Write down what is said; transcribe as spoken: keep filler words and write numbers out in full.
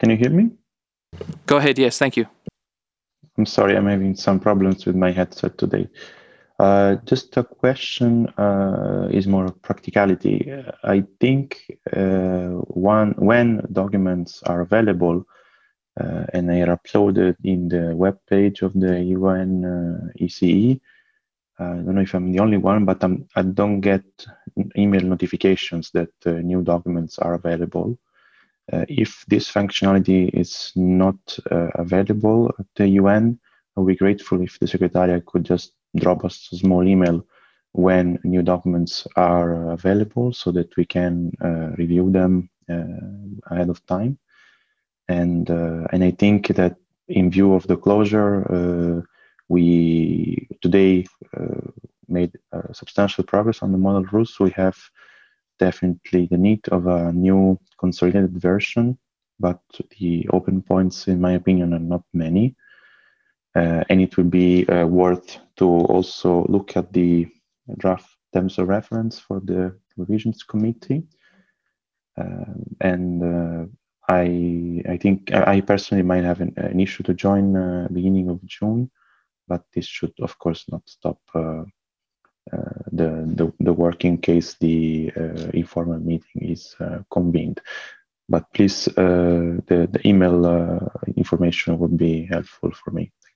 Can you hear me? Go ahead. Yes, thank you. I'm sorry, I'm having some problems with my headset today. Uh, just a question uh, is more practicality. I think uh, one when documents are available uh, and they are uploaded in the web page of the U N uh, E C E, uh, I don't know if I'm the only one, but I'm, I don't get email notifications that uh, new documents are available. Uh, if this functionality is not uh, available at the U N, I'll be grateful if the Secretariat could just drop us a small email when new documents are available so that we can uh, review them uh, ahead of time. And, uh, and I think that in view of the closure, uh, we today uh, made uh, substantial progress on the model rules. We have definitely the need of a new consolidated version, but the open points, in my opinion, are not many. Uh, and it would be uh, worth to also look at the draft terms of reference for the revisions committee. Uh, and uh, I, I think I personally might have an, an issue to join uh, beginning of June, but this should, of course, not stop uh, uh, the, the the work in case the uh, informal meeting is uh, convened. But please, uh, the, the email uh, information would be helpful for me.